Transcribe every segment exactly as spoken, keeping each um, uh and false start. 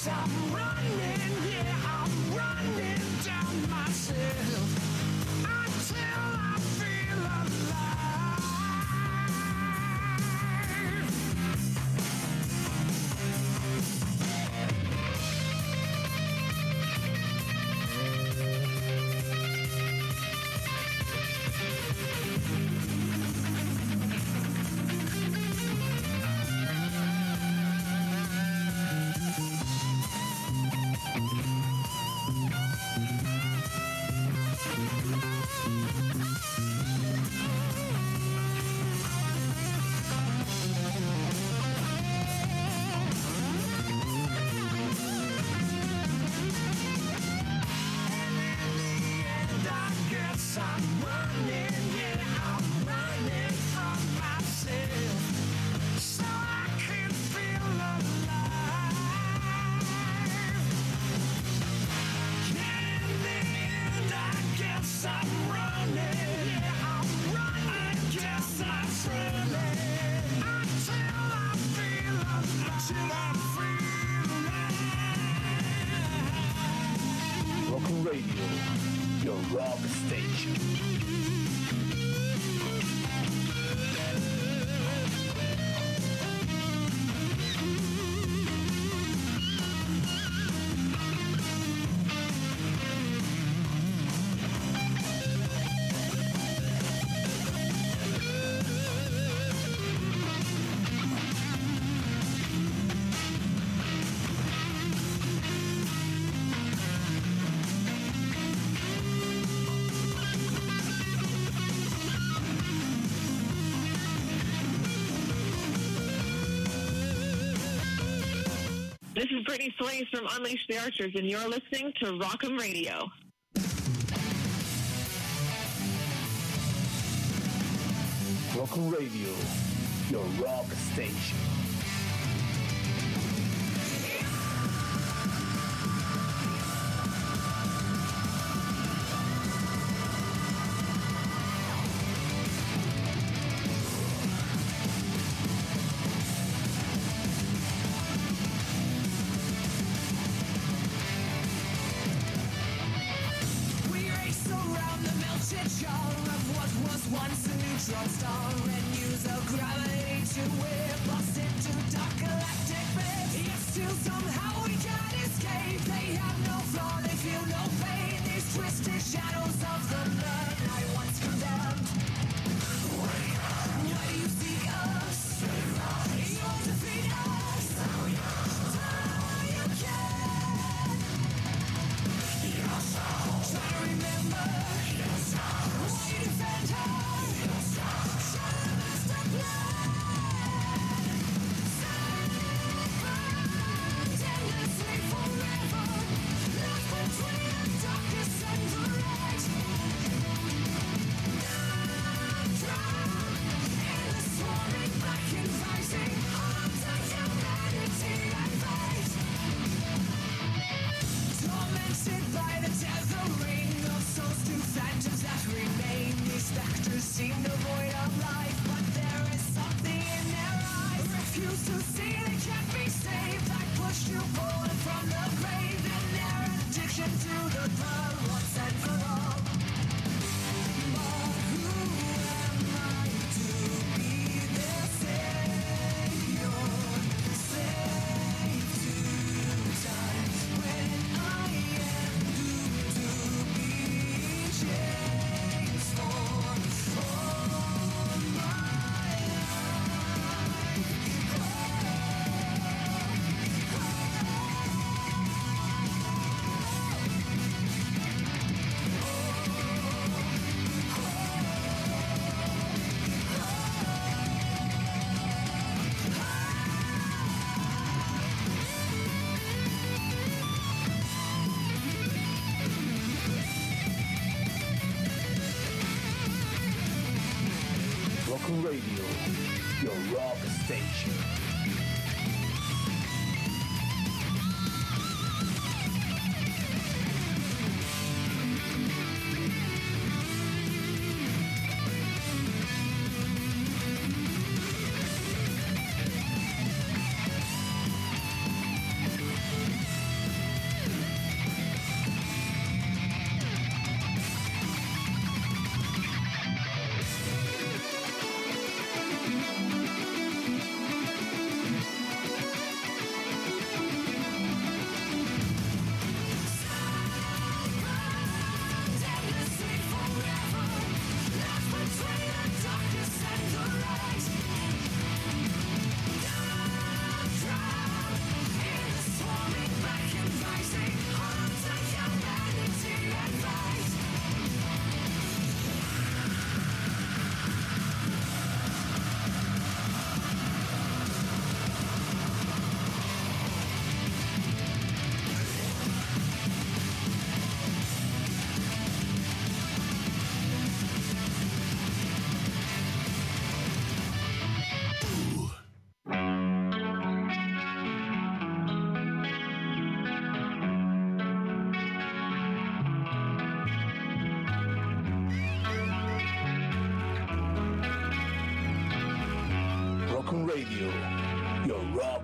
This is Brittany Sways from Unleash the Archers, and you're listening to Rock'em Radio. Rock'em Radio, your rock station. Once a neutron star and use a gravity to whip us into dark galactic bits. Yet still somehow we can't escape. They have no flaw, they feel no pain. These twisted shadows of the blood I once condemned. Why do you seek us? You'll defeat us. Do you can. Try to remember why you defend her. Specters seem devoid of life, but there is something in their eyes. Refuse to see they can't be saved. I pushed you forward from the grave, and their addiction to the blood once and for all. But who am I to be their savior? Slave to time when I am doomed to be chains for. Rock'em Radio, your rock station.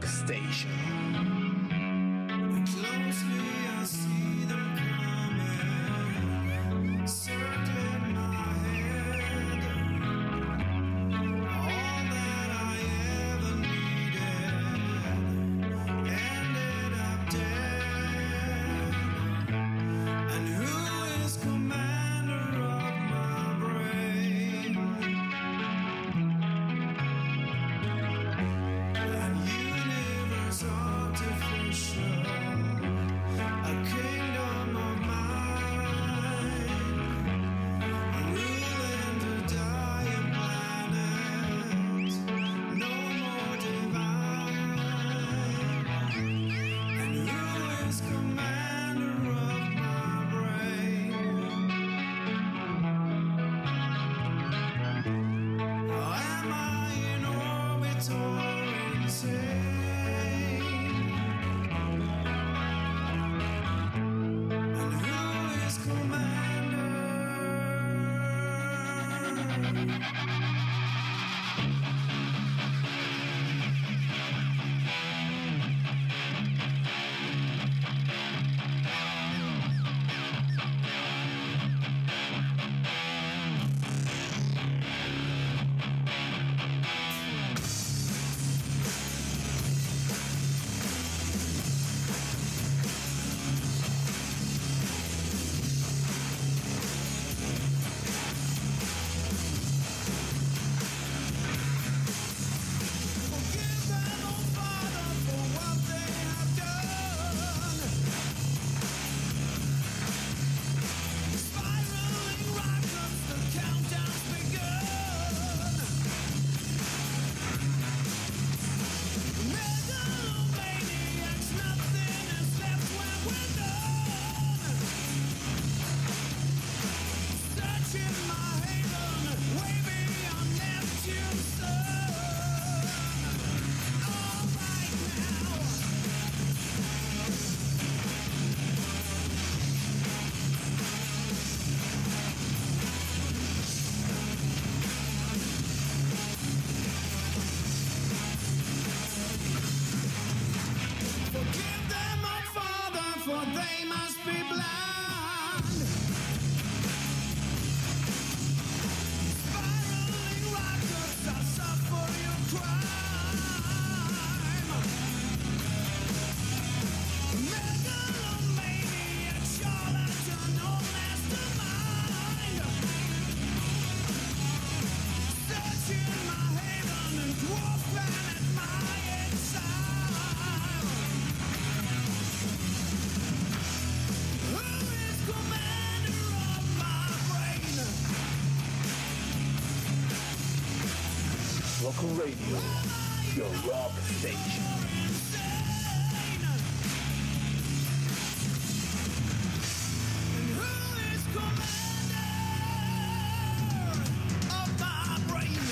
Station. Closely I see them coming, circling my head. All that I ever needed ended up dead. And who is commander of my brain? An universe artificial, a kingdom of mine, ruling the dying planet, no more divine. And who is commander of my brain? Am I in orbit or insane? And who is commander? Forgive them, oh Father, for what they have done. Spiraling rockets, the countdown's begun. Megalomaniacs, nothing is left when we're done. Searching my haven, way beyond Neptune's sun. All right now. Forgive them, oh Father, for they must be blind. Spiraling rockets, I suffer your crime. Megalomaniac, charlatan, no mastermind. Searching my haven and dwarf planet, my exile. Who is commander of my brain? Rock on Radio, your rock station. Insane. And who is commander of my brain?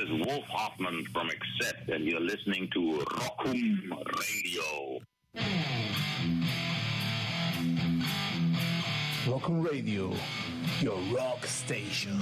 is Wolf Hoffman from Accept, and you're listening to Rockum Radio. Rockum Radio, your rock station.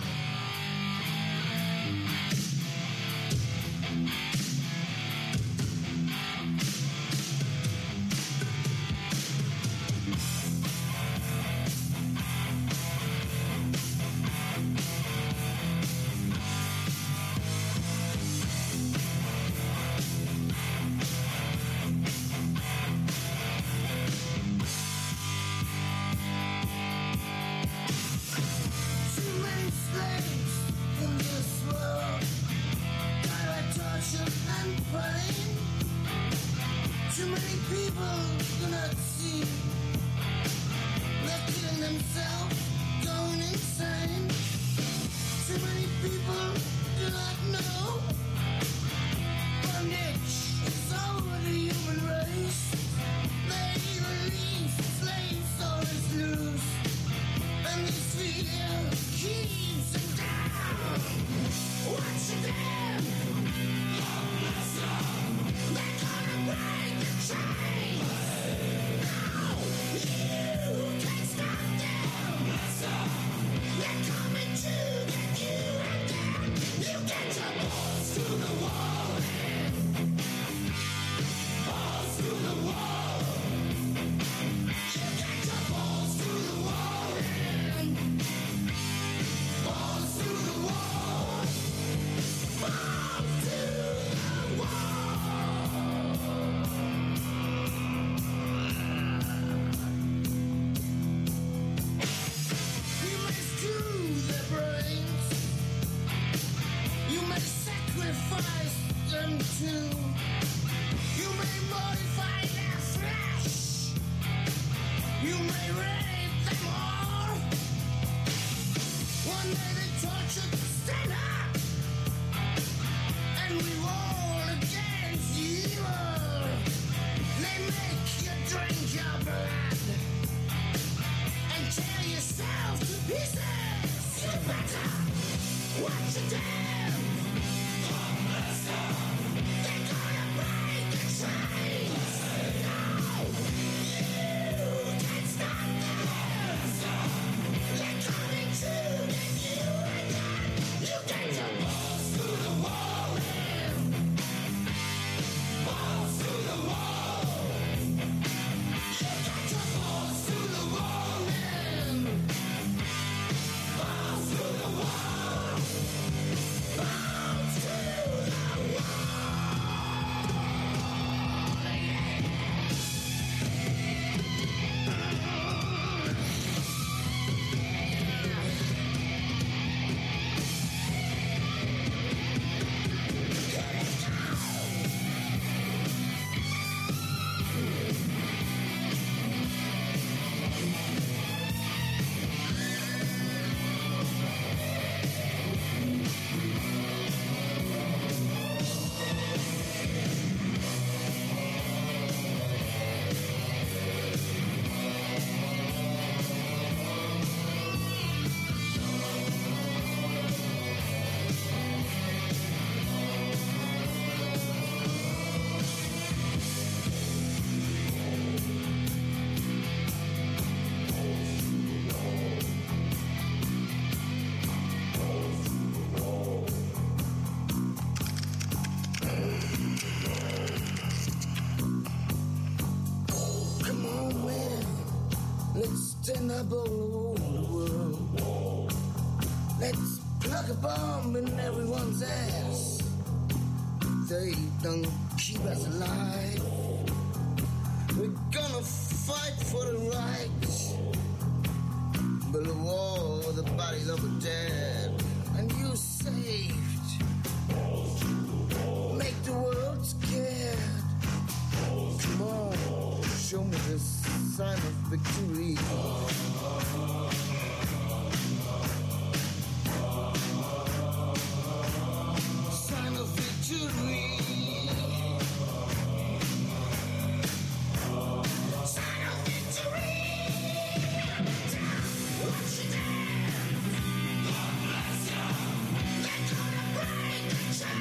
up all over the world. Let's plug a bomb in everyone's ass. They don't keep us alive. We're gonna fight for the right. Build a wall with the bodies of the dead. And you saved. Make the world scared. Come on, show me the sign of victory. Sign of victory. Sign of victory. What you did. God bless you. They're gonna break the chain.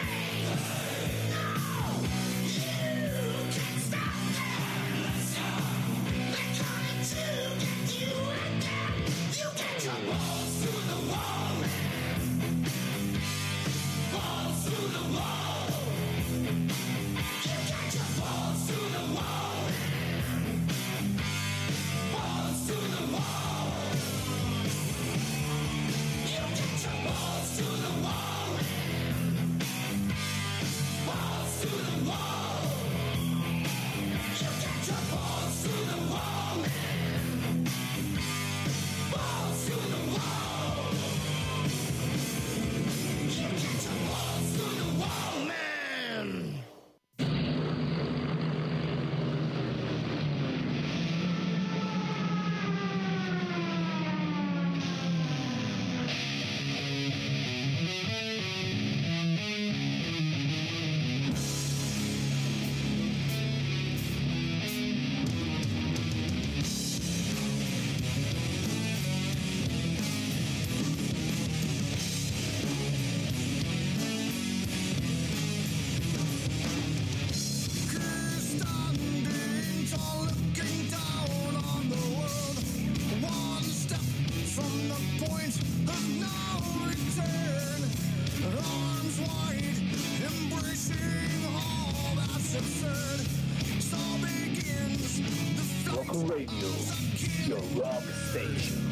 Rock'n Radio, your rock station.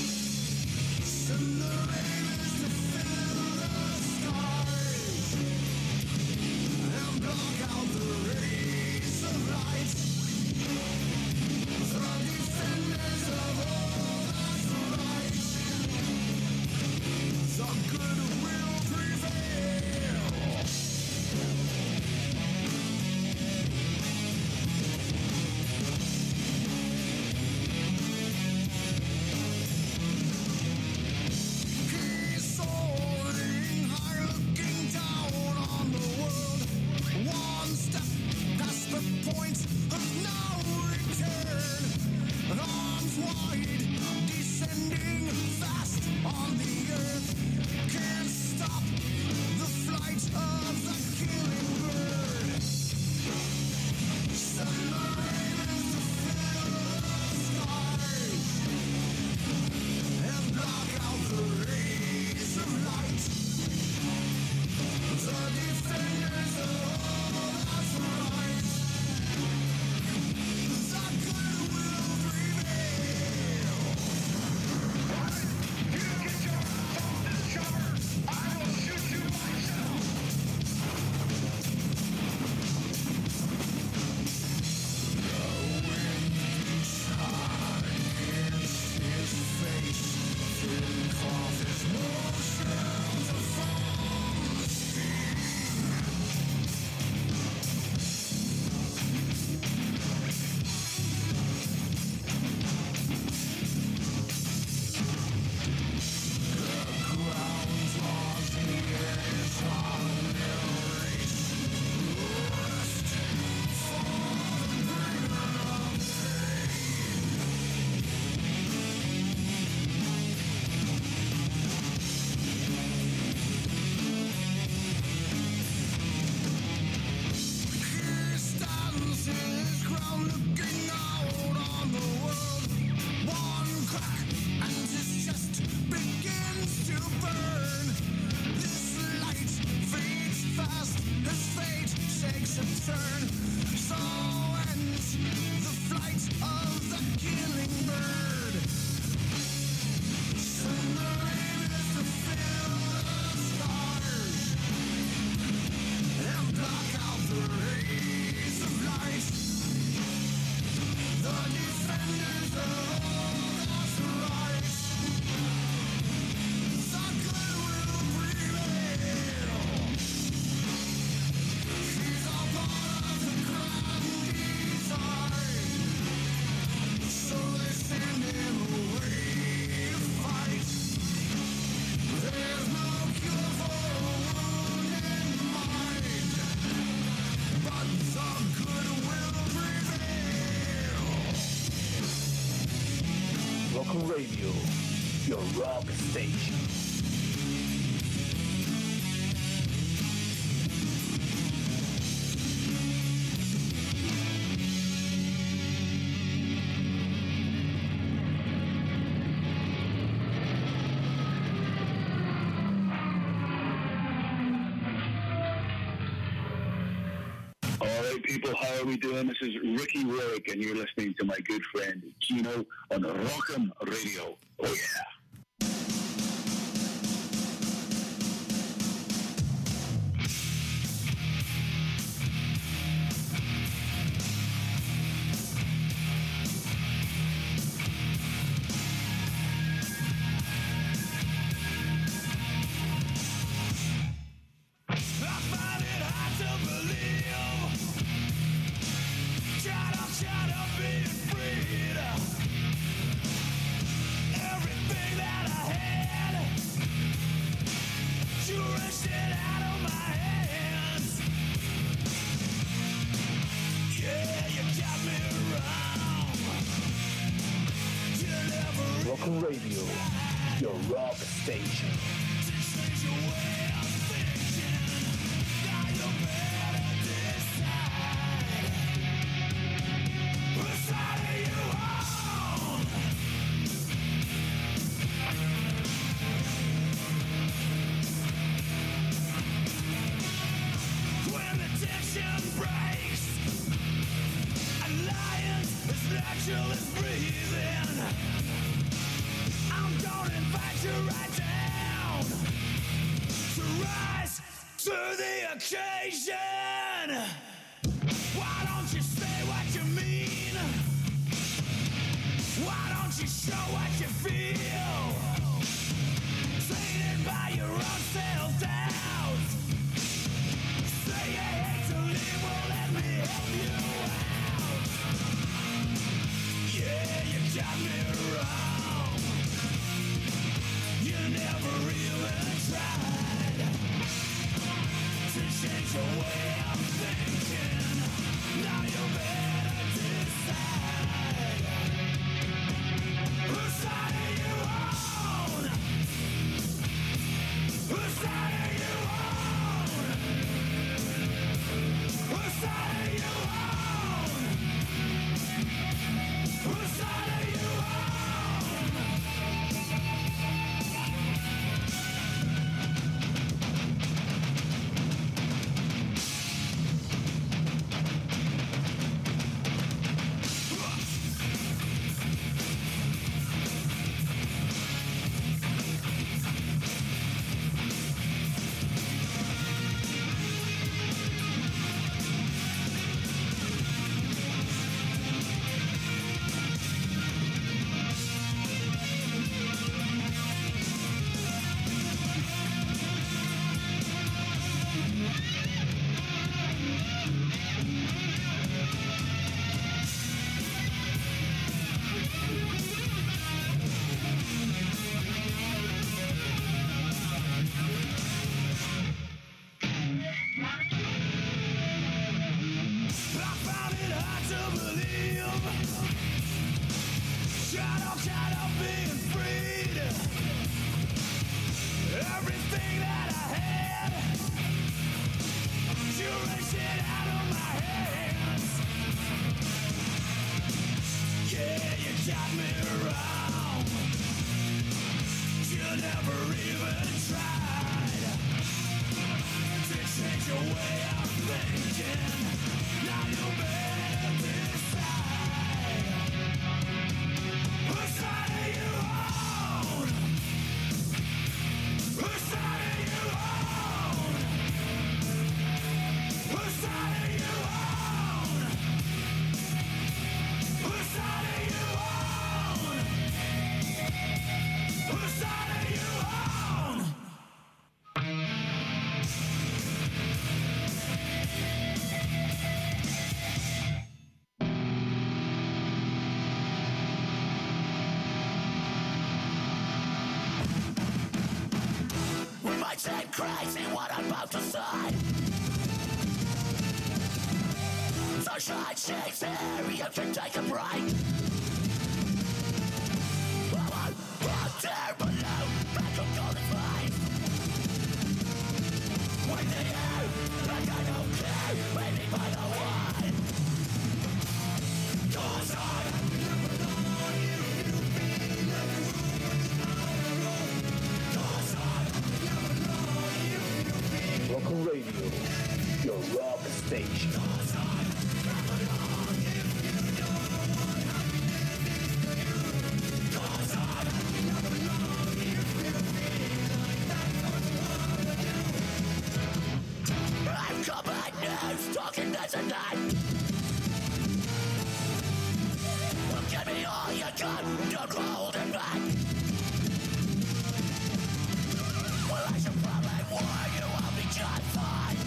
Rock'n Radio, your rock station. People, how are we doing? This is Ricky Rourke, and you're listening to my good friend Kino on Rock'n Radio. Oh yeah. Rock'n Radio, your rock station. Breaks, alliance is not angel is breathing. I'm gonna invite you right down to rise to the occasion. Why don't you say what you mean? Why don't you show what you feel? Tainted by your own self-doubt. Say you hate to leave, well let me help you out. Yeah, you got me wrong. You never even tried to change your way of thinking. Now you better decide. Whose side are you on? Whose side are you on? Whose side are you on? Whose side are you on? Crazy what I'm about to say. Sunshine shakes here, you can take a break. I'm on, I'm there below, back on golden flames. With the air, like I don't care, maybe by the way. Cause I'm Rock'em Radio, your rock station. I've got bad news, talking that's a night. Well, give me all you got, don't hold it back. Well, I should probably warn you, I'll be just fine.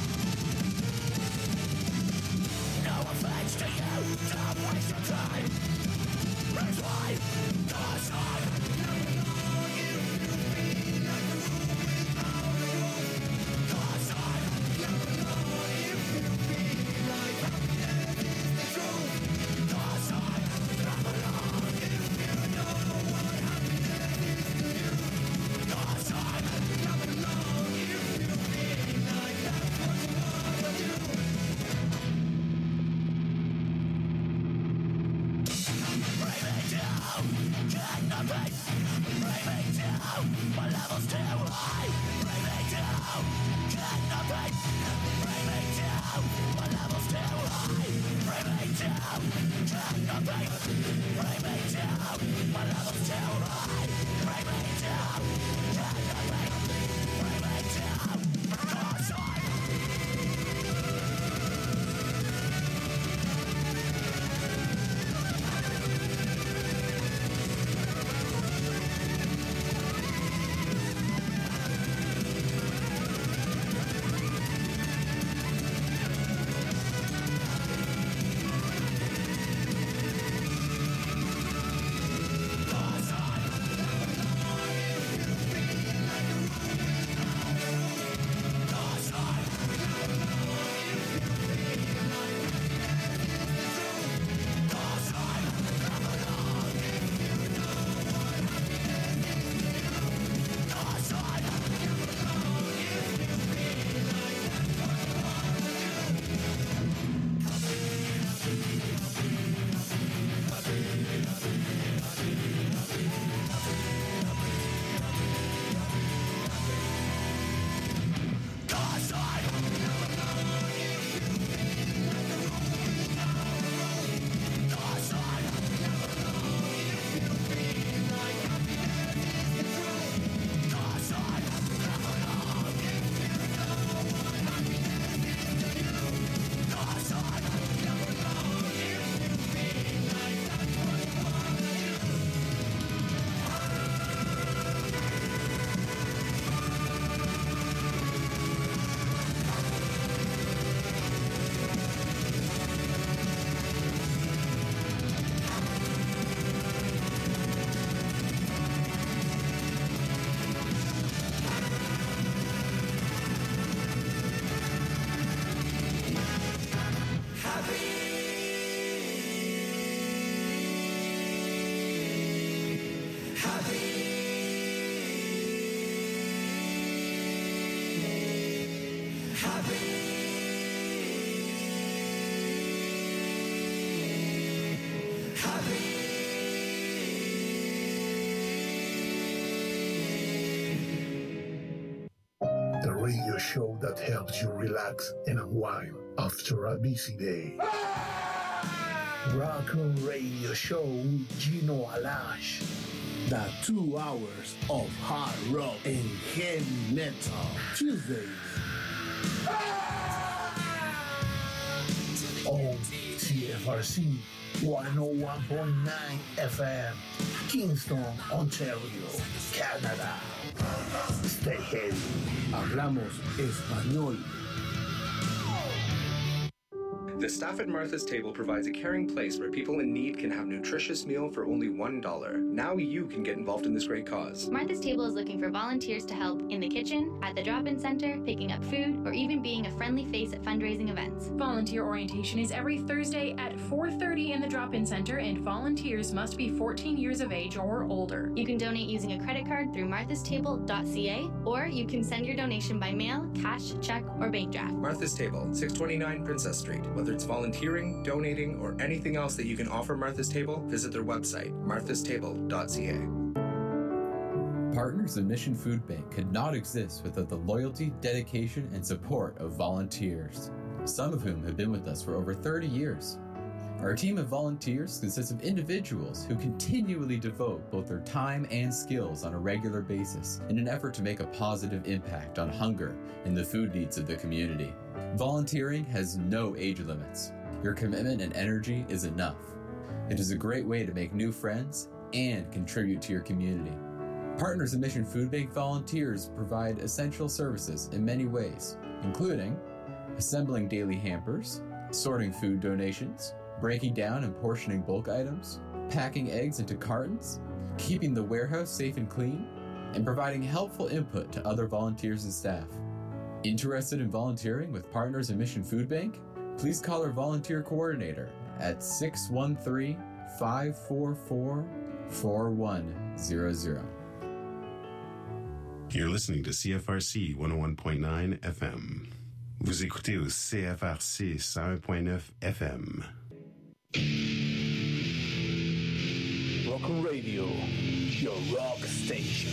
No offense to you, don't waste your time. That's why, cause I'm never know you to be like a fool without a rope. Cause I'm never know you to be like happiness is the truth. Cause I'm never know if you know what the radio show that helps you relax and unwind after a busy day. Rock on Radio Show with Gino Alash. The two hours of hard rock and heavy metal. Tuesdays. On C F R C one oh one point nine F M, Kingston, Ontario, Canada. Stay heavy. Hablamos español. The staff at Martha's Table provides a caring place where people in need can have a nutritious meal for only one dollar. Now you can get involved in this great cause. Martha's Table is looking for volunteers to help in the kitchen, at the drop-in center, picking up food, or even being a friendly face at fundraising events. Volunteer orientation is every Thursday at four thirty in the drop-in center, and volunteers must be fourteen years of age or older. You can donate using a credit card through marthas table dot c a, or you can send your donation by mail, cash, check, or bank draft. Martha's Table, six twenty-nine Princess Street. Whether it's volunteering, donating, or anything else that you can offer Martha's Table, visit their website, marthas table dot c a. Partners in Mission Food Bank could not exist without the loyalty, dedication, and support of volunteers, some of whom have been with us for over thirty years. Our team of volunteers consists of individuals who continually devote both their time and skills on a regular basis in an effort to make a positive impact on hunger and the food needs of the community. Volunteering has no age limits. Your commitment and energy is enough. It is a great way to make new friends and contribute to your community. Partners in Mission Food Bank volunteers provide essential services in many ways, including assembling daily hampers, sorting food donations, breaking down and portioning bulk items, packing eggs into cartons, keeping the warehouse safe and clean, and providing helpful input to other volunteers and staff. Interested in volunteering with Partners in Mission Food Bank? Please call our volunteer coordinator at six one three, five four four, four one zero zero. You're listening to C F R C one oh one point nine F M. Vous écoutez au C F R C one oh one point nine F M. Rock on Radio, your rock station.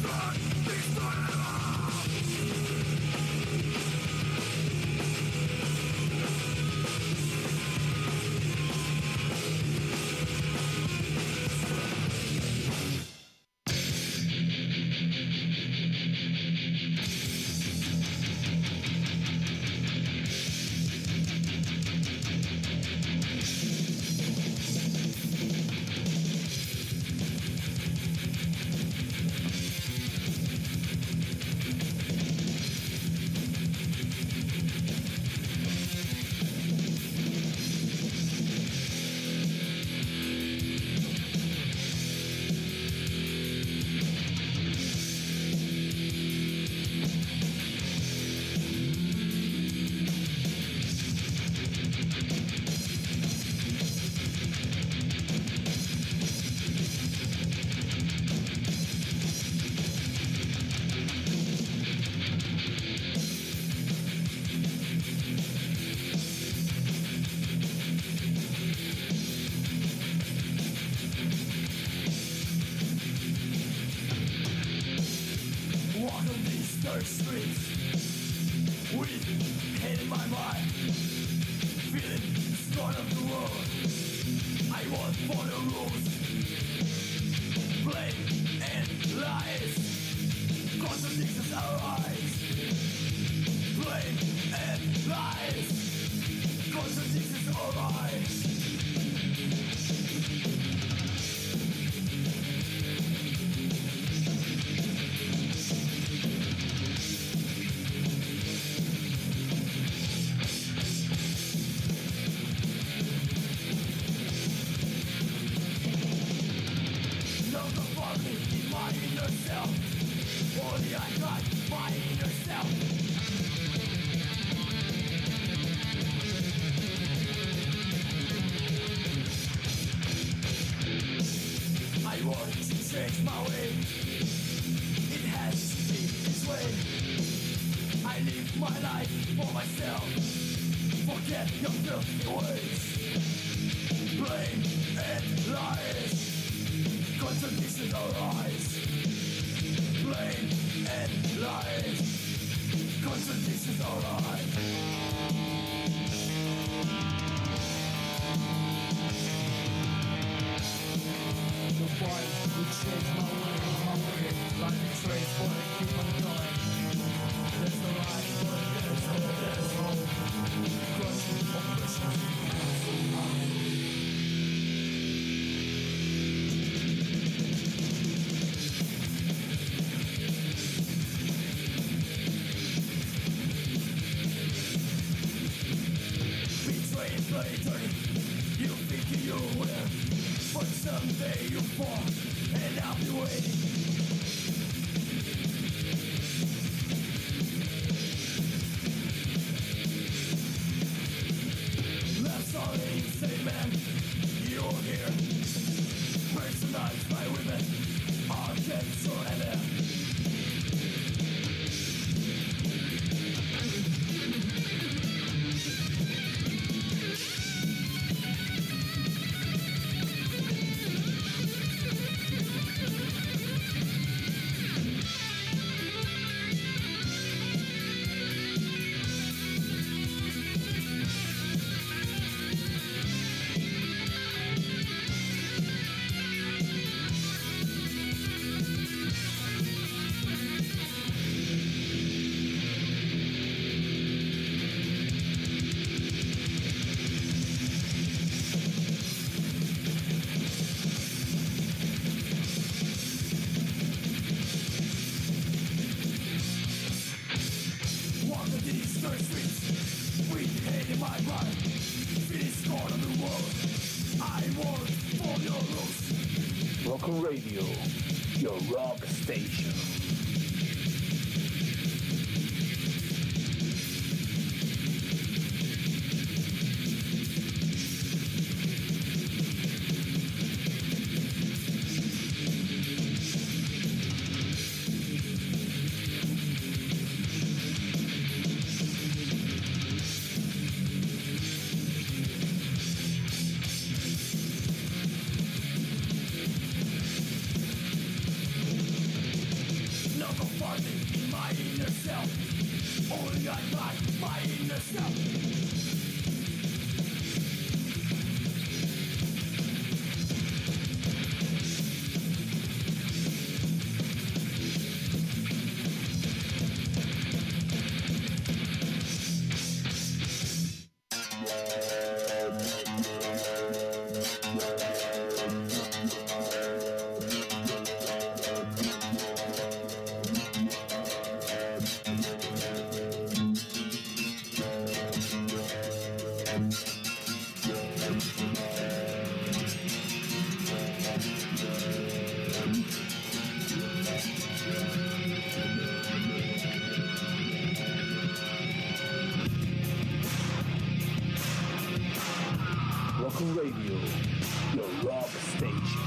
Rock'n Radio, your rock station. nothing, my inner self. Only I find my inner self. Rock'n Radio, your rock station.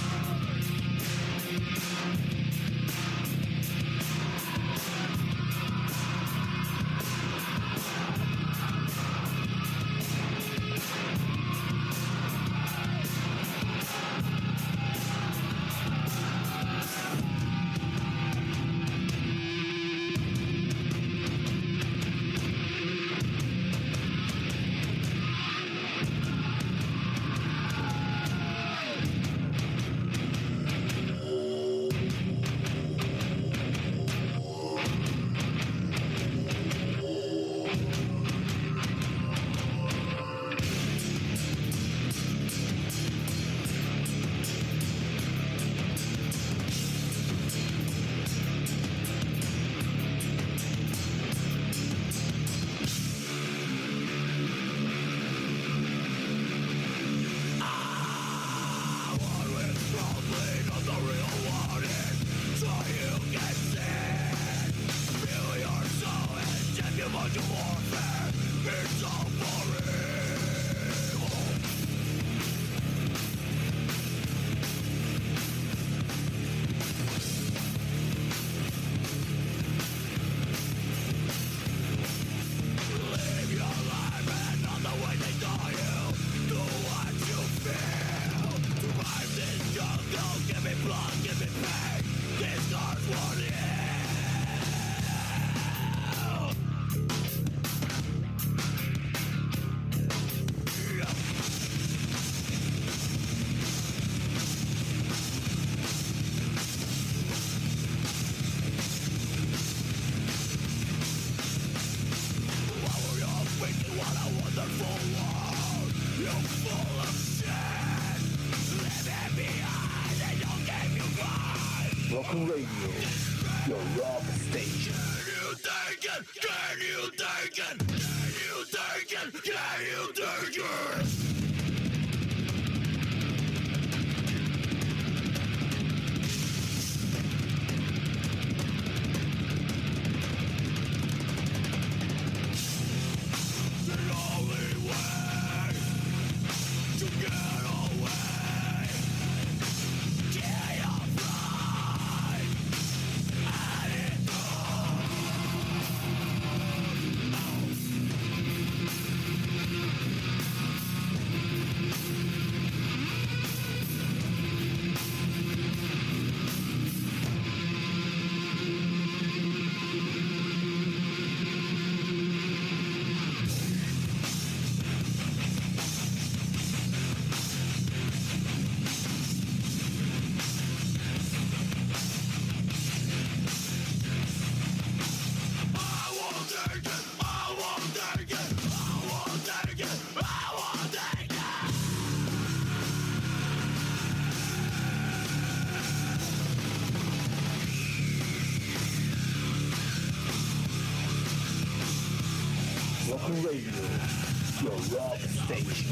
Rock'n Radio, your rock station. Can you take it? Can you take it? Can you take it? Can you take it? Rock'n Radio, your rock station.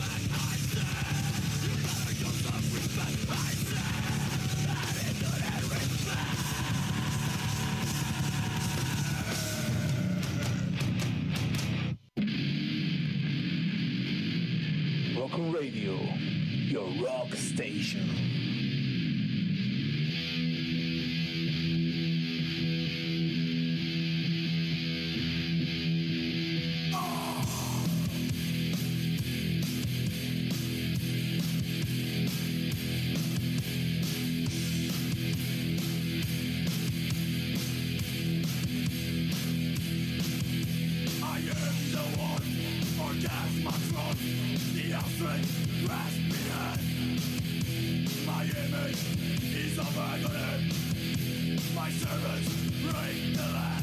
Rock'n Radio, your rock station. gas my throat, the outstretched grasping hand. My image is a magnet. My servants break the land.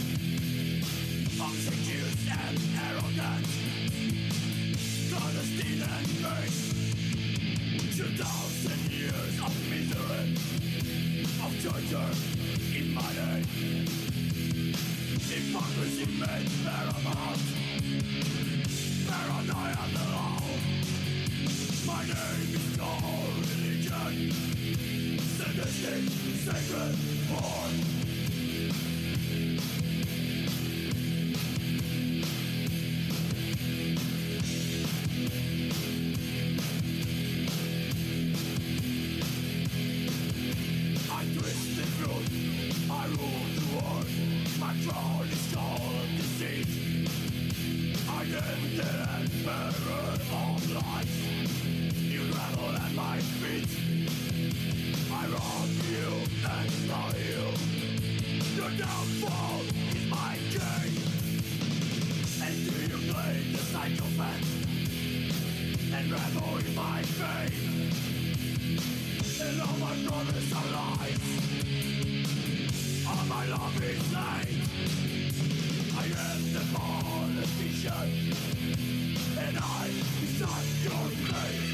Obsequious and arrogant, clandestine and fake. Two thousand years of misery, of torture in my name. Hypocrisy made paramount, paranoia the law. My name is no religion, sadistic, sacred born. I twist the truth, I rule the world. My crown is called deceit. I am the emperor of life. You rattle at my feet. I rob you and slow you. Your downfall is my gain. And do you play the psychopath and revel in my pain? And all my promise are lies. All my love is light. I am the politician, and I decide your fate.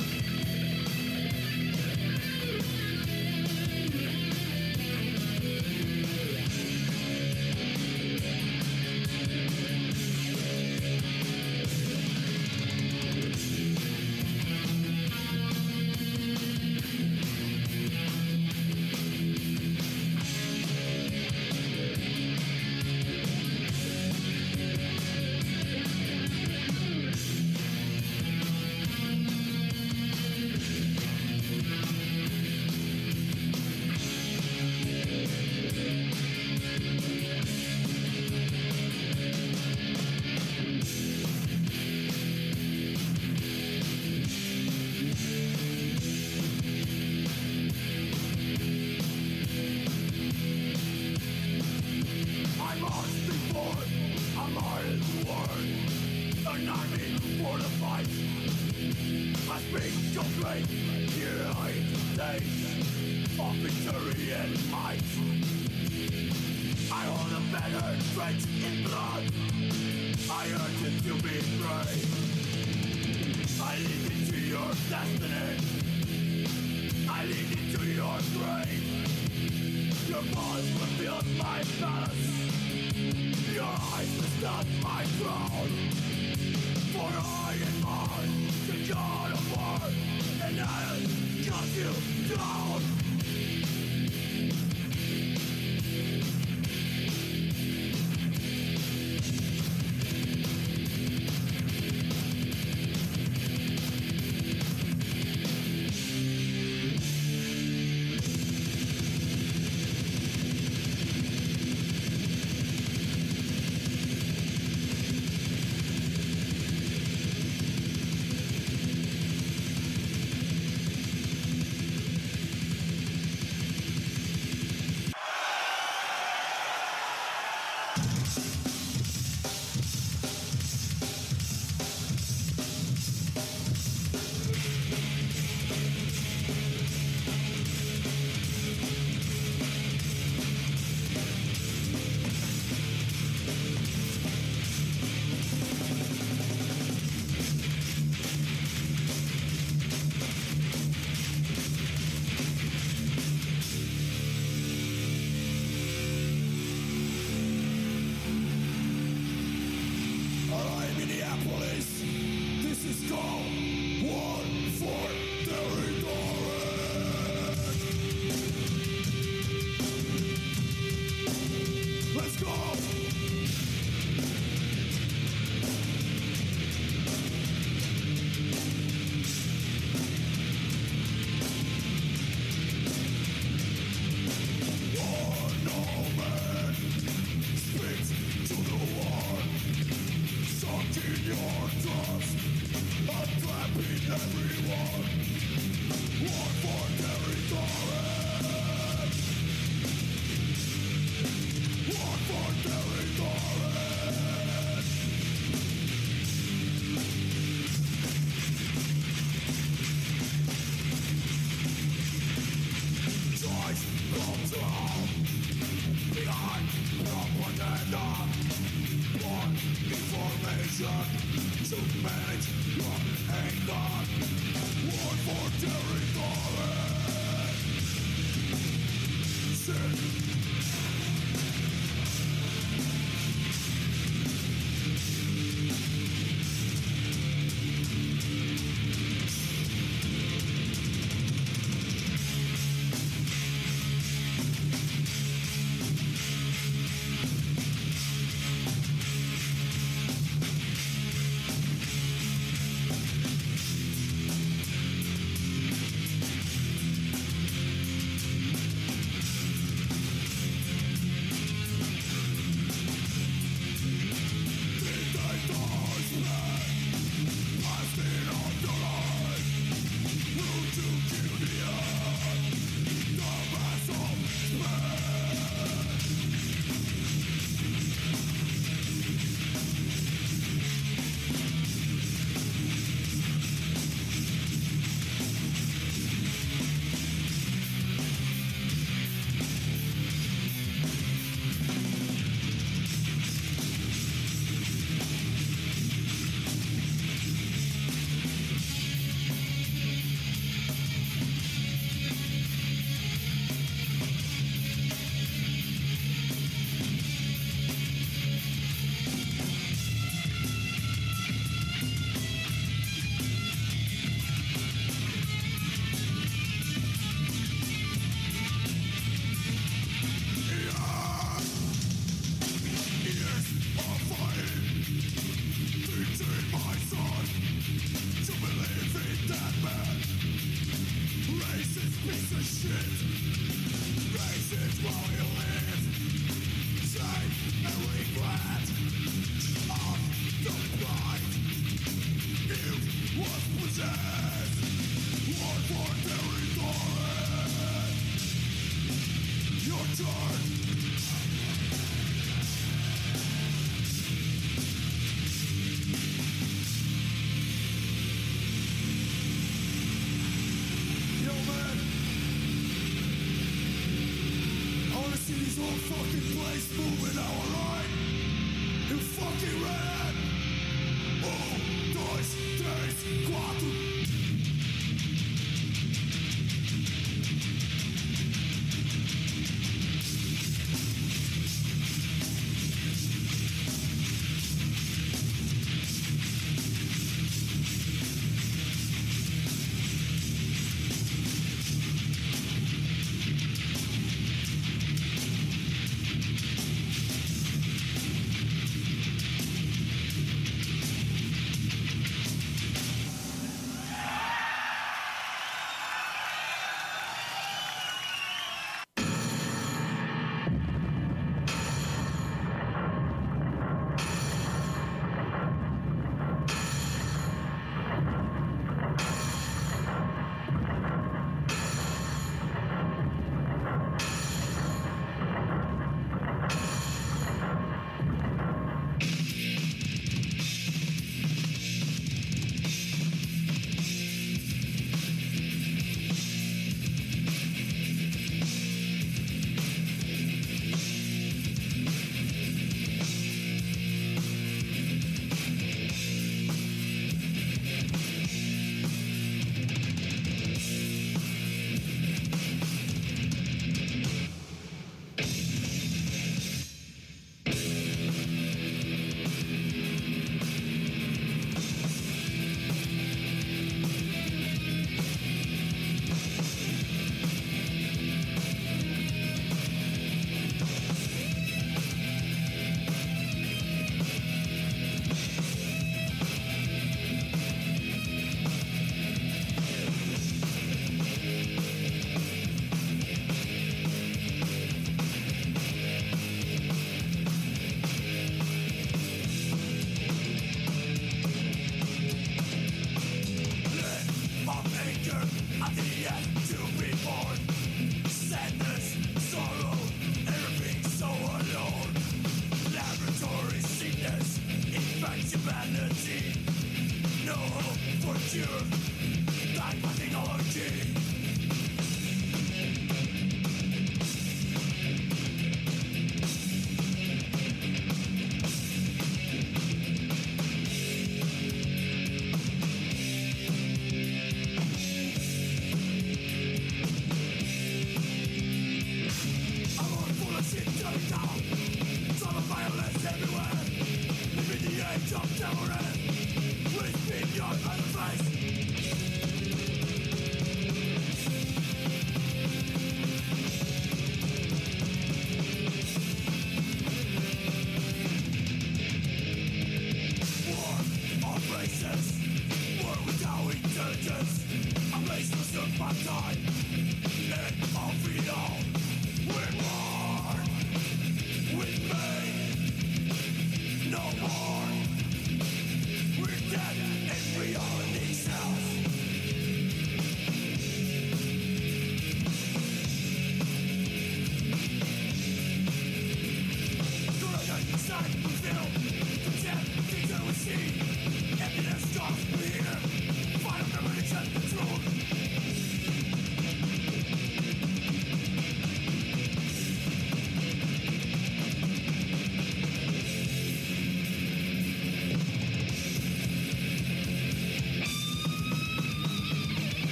See